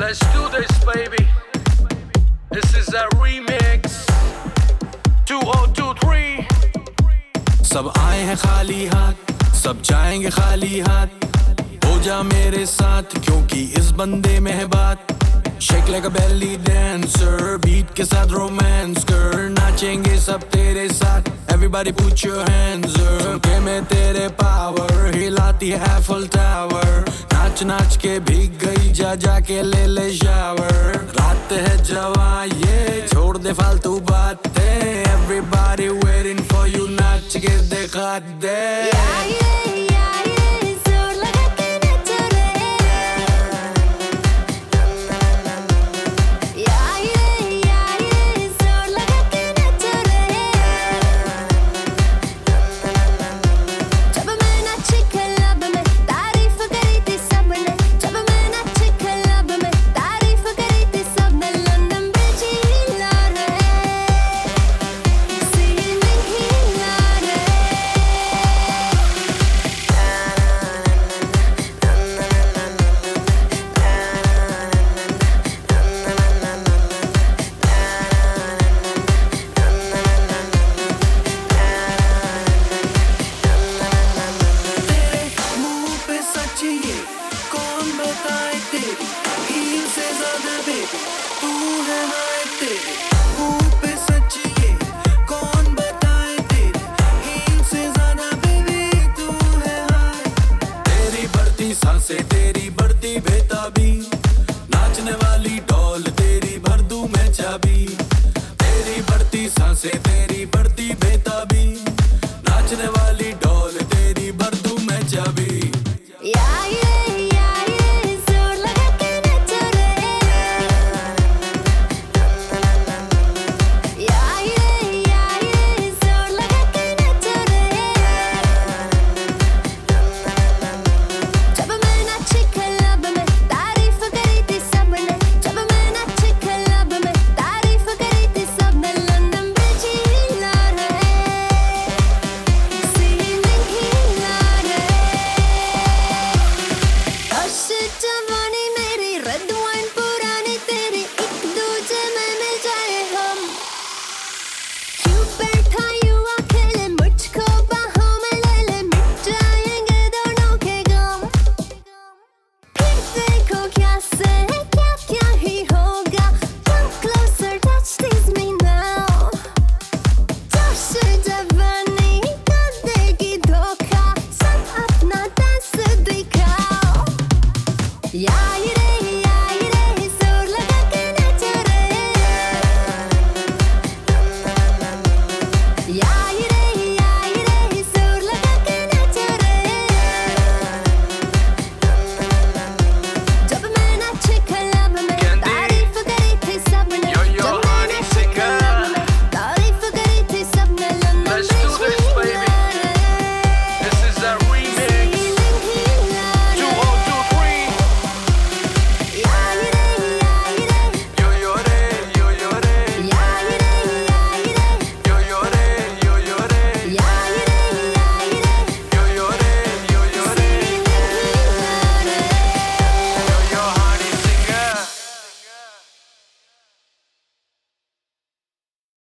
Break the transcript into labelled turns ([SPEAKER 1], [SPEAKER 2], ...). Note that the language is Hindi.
[SPEAKER 1] Let's do this, baby. This is a remix. 2023.
[SPEAKER 2] सब आए हैं खाली हाथ, सब जाएंगे खाली हाथ। हो जा मेरे साथ क्योंकि इस बंदे में है बात। Shake like a belly dancer, beat के साथ रोमांस कर। नाचेंगे सब तेरे साथ, everybody put your hands up। सुनके मैं तेरे पावर, हिलाती है Eiffel Tower। नाच नाच के भीग गई, जा जा के ले ले शावर। रात है जवां ये, छोड़ दे फालतू बातें। Everybody waiting for you, नाच के दिखा दे। सांसें तेरी बढ़ती बेताबी, नाचने वाली डॉल तेरी भर दूं मैं चाबी। तेरी बढ़ती सांसें तेरी बढ़ती बेताबी, नाचने वाली डॉल तेरी भर दूं मैं चाबी।
[SPEAKER 3] Yeah,